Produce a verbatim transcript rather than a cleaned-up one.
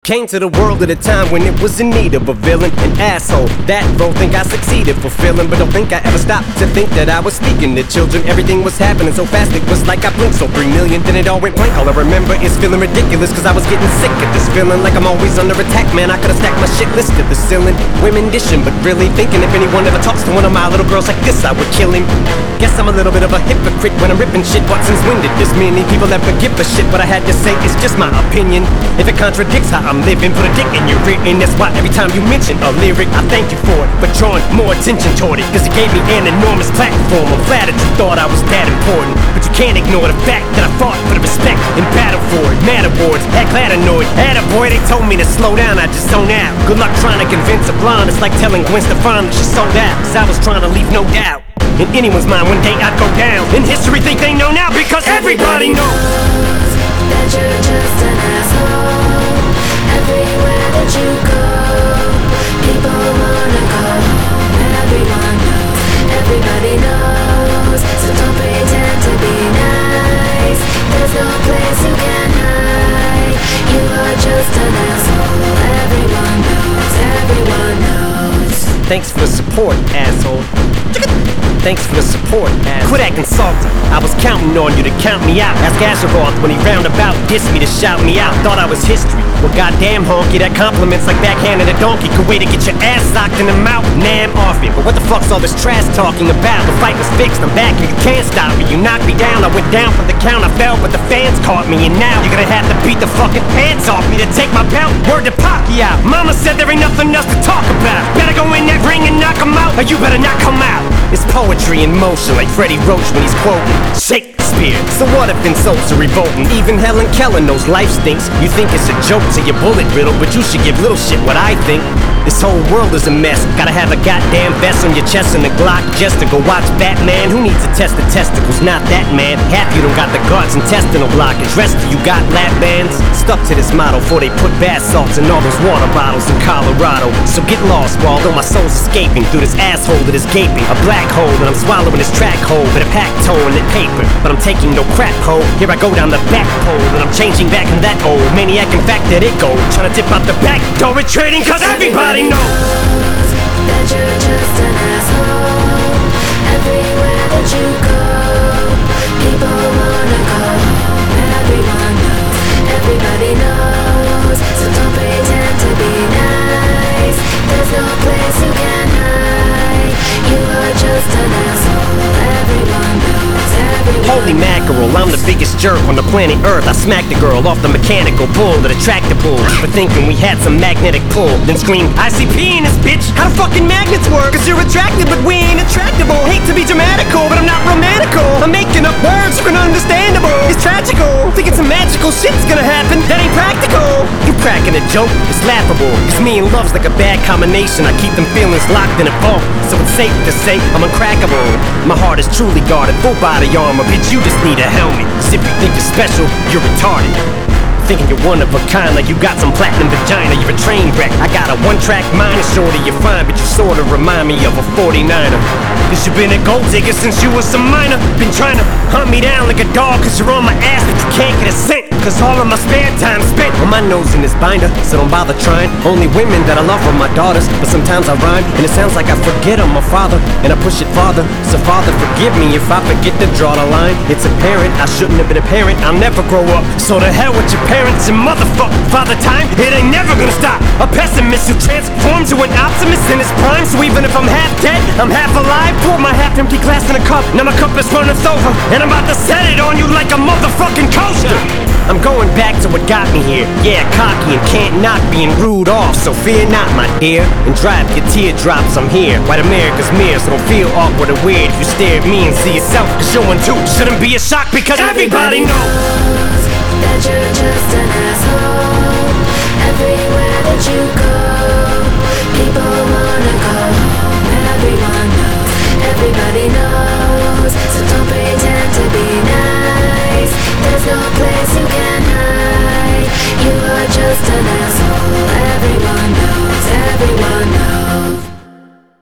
Came to the world at a time when it was in need of a villain, an asshole. That role think I succeeded fulfilling, but don't think I ever stopped to think that I was speaking to children. Everything was happening so fast it was like I blinked. So three million, then it all went blank. All I remember is feeling ridiculous, cause I was getting sick of this feeling like I'm always under attack. Man, I could've stacked my shit list to the ceiling. Women dishing, but really thinking if anyone ever talks to one of my little girls like this, I would kill him. Guess I'm a little bit of a hypocrite when I'm ripping shit. What since when did this many people ever give a shit? What I had to say is just my opinion. If it contradicts how I'm living, put a dick in your rear end. That's why every time you mention a lyric, I thank you for it, but drawing more attention toward it, cause it gave me an enormous platform. I'm flattered you thought I was that important, but you can't ignore the fact that I fought for the respect and battle for it. Mad awards, heck glad annoyed. Had a boy, they told me to slow down, I just zone out. Good luck trying to convince a blonde. It's like telling Gwen Stefani that she sold out, cause I was trying to leave no doubt in anyone's mind one day I'd go down. In history think they know now because everybody knows that you're just an asshole. Everywhere that you go, people wanna go home. Everyone knows, everybody knows. So don't pretend to be nice. There's no place you can hide. You are just an asshole. Everyone knows, everyone knows. Thanks for the support, asshole. Thanks for the support, asshole. Quit acting salty. I was counting on you to count me out. Ask Azeroth when he roundabout dissed me to shout me out. Thought I was history. Well, goddamn honky, that compliments like backhanded a donkey. Could wait to get your ass socked in the mouth. Nah, I'm off it. But what the fuck's all this trash talking about? The fight was fixed. I'm back and you can't stop me. You knocked me down. I went down for the count. I fell, but the fans caught me. And now you're gonna have to beat the fucking pants off me to take my belt. Word to Pacquiao. Mama said there ain't nothing else to talk about. Better go in that ring and knock him out, or you better not come out. It's poetry in motion, like Freddie Roach when he's quoting Shakespeare. So what if insults are revolting? Even Helen Keller knows life stinks. You think it's a joke to your bullet riddle, but you should give little shit what I think. This whole world is a mess. Gotta have a goddamn vest on your chest and a Glock just to go watch Batman. Who needs to test the testicles? Not that man. Half you don't got the guards intestinal blockage. Rest of you got lap bands. Stuck to this motto before they put bath salts in all those water bottles in Colorado. So get lost, while although my soul's escaping through this asshole that is gaping. A black hole that I'm swallowing this track hole with a pack toe and that paper. But I'm taking no crap hole. Here I go down the back pole and I'm changing back into that old maniac. In fact, that it go. Trying to dip out the back door retreating cause everybody knows that you're just an asshole. Everywhere that you go, people wanna go home. Everyone knows, everybody knows. So don't pretend to be nice. There's no place you can hide. You are just an asshole. Everyone knows, everyone Holy mackerel, I'm the biggest jerk on the planet Earth. I smacked the girl off the mechanical bull that attracted bulls for thinking we had some magnetic pull. Then screamed, I C P in this bitch. How do fucking magnets work? Cause you're attracted but we ain't attractable. Hate to be dramatical, but I'm not romantical. I'm making up words for understandable. It's tragical, thinking some magical shit's gonna happen. That ain't practical. You cracking a joke, it's laughable. Cause me and love's like a bad combination. I keep them feelings locked in a vault, so it's safe to say I'm uncrackable. My heart is truly guarded, full body armor. Bitch, you just need a helmet. Cause if you think you're special, you're retarded. Thinking you're one of a kind, like you got some platinum vagina. You're a train wreck. I got a one-track mind, and shorty you're fine, but you sorta remind me of a forty-niner. Cause you been a gold digger since you was a minor. Been trying to hunt me down like a dog, cause you're on my ass, but you can't get a cent. Cause all of my spare time spent on my nose in this binder. So don't bother trying. Only women that I love are my daughters. But sometimes I rhyme, and it sounds like I forget I'm a father, and I push it farther. So father, forgive me if I forget to draw the line. It's apparent I shouldn't have been a parent. I'll never grow up, so to hell with your parents and motherfuck father time. It ain't never gonna stop. A pessimist who transforms to an optimist in his prime. So even if I'm half dead, I'm half alive. Pour my half empty glass in a cup. Now my cup is runneth over, and I'm about to set it on you like a motherfucking coaster. I'm going back to what got me here. Yeah, cocky and can't knock being rude off. So fear not, my dear, and drive your teardrops. I'm here, white America's mirror, so don't feel awkward or weird if you stare at me and see yourself. Cause you're one too, shouldn't be a shock because everybody knows that you're just an asshole. Everywhere that you go, people wanna go home. Everyone knows, everybody knows. So don't pretend to be nice. There's no place you can hide. You are just an asshole. Everyone knows, everyone knows.